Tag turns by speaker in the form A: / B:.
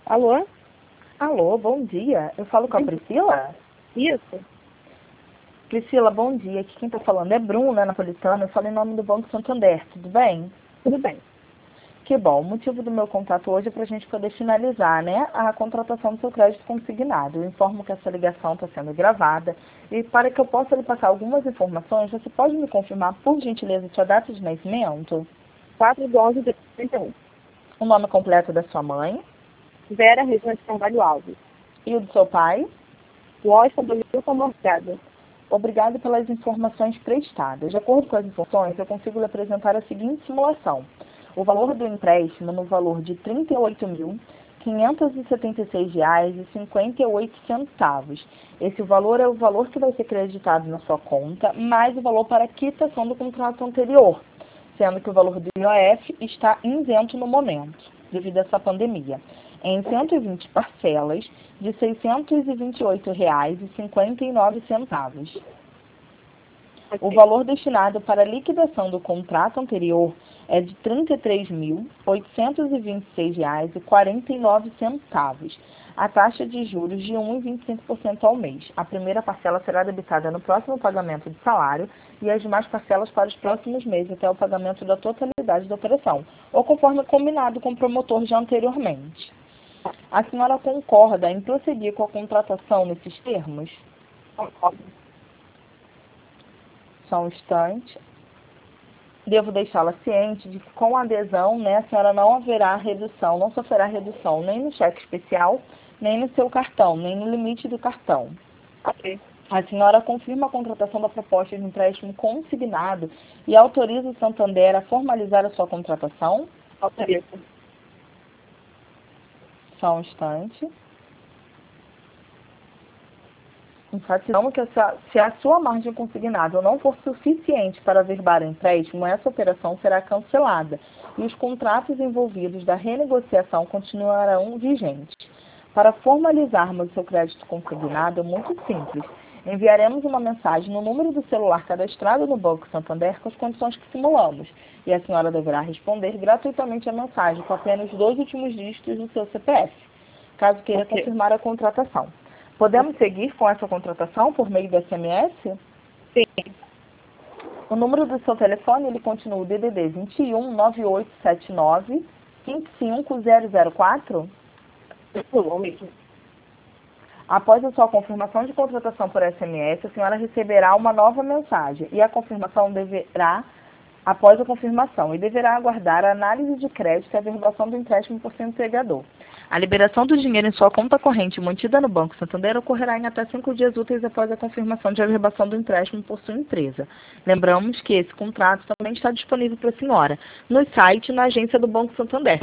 A: Alô?
B: Alô, bom dia. Eu falo com a Priscila?
A: Isso?
B: Priscila, bom dia. Aqui quem está falando é Bruna, napolitana. Eu falo em nome do Banco Santander. Tudo bem?
A: Tudo bem.
B: Que bom. O motivo do meu contato hoje é para a gente poder finalizar, né, a contratação do seu crédito consignado. Eu informo que essa ligação está sendo gravada e para que eu possa lhe passar algumas informações, você pode me confirmar, por gentileza, sua data de nascimento?
A: 4/12/31.
B: O nome completo da sua mãe?
A: Vera Regina de Carvalho Alves.
B: E o do seu pai?
A: Washington do Milton Morgado.
B: Obrigado pelas informações prestadas. De acordo com as informações, eu consigo lhe apresentar a seguinte simulação. O valor do empréstimo no valor de R$ 38.576,58. Esse valor é o valor que vai ser creditado na sua conta, mais o valor para a quitação do contrato anterior, sendo que o valor do IOF está isento no momento, devido a essa pandemia, em 120 parcelas de R$ 628,59. O valor destinado para a liquidação do contrato anterior é de R$ 33.826,49. A taxa de juros de 1,25% ao mês. A primeira parcela será debitada no próximo pagamento de salário e as demais parcelas para os próximos meses até o pagamento da totalidade da operação, ou conforme combinado com o promotor já anteriormente. A senhora concorda em prosseguir com a contratação nesses termos?
A: Concordo.
B: Só um instante. Devo deixá-la ciente de que com a adesão, né, a senhora não haverá redução, não sofrerá redução nem no cheque especial, nem no seu cartão, nem no limite do cartão.
A: Ok.
B: A senhora confirma a contratação da proposta de empréstimo consignado e autoriza o Santander a formalizar a sua contratação?
A: Autorizo.
B: Só um instante. Enfatizamos que se a sua margem consignada não for suficiente para averbar o empréstimo, essa operação será cancelada e os contratos envolvidos da renegociação continuarão vigentes. Para formalizarmos o seu crédito consignado é muito simples. Enviaremos uma mensagem no número do celular cadastrado no Banco Santander com as condições que simulamos e a senhora deverá responder gratuitamente a mensagem com apenas 2 últimos dígitos do seu CPF, caso queira confirmar a contratação. Podemos seguir com essa contratação por meio do SMS?
A: Sim.
B: O número do seu telefone, ele continua o DDD 21 9879 25004?
A: Pulou mesmo.
B: Após a sua confirmação de contratação por SMS, a senhora receberá uma nova mensagem e a confirmação após a confirmação, e deverá aguardar a análise de crédito e a averbação do empréstimo por seu empregador. A liberação do dinheiro em sua conta corrente mantida no Banco Santander ocorrerá em até 5 dias úteis após a confirmação de averbação do empréstimo por sua empresa. Lembramos que esse contrato também está disponível para a senhora no site e na agência do Banco Santander.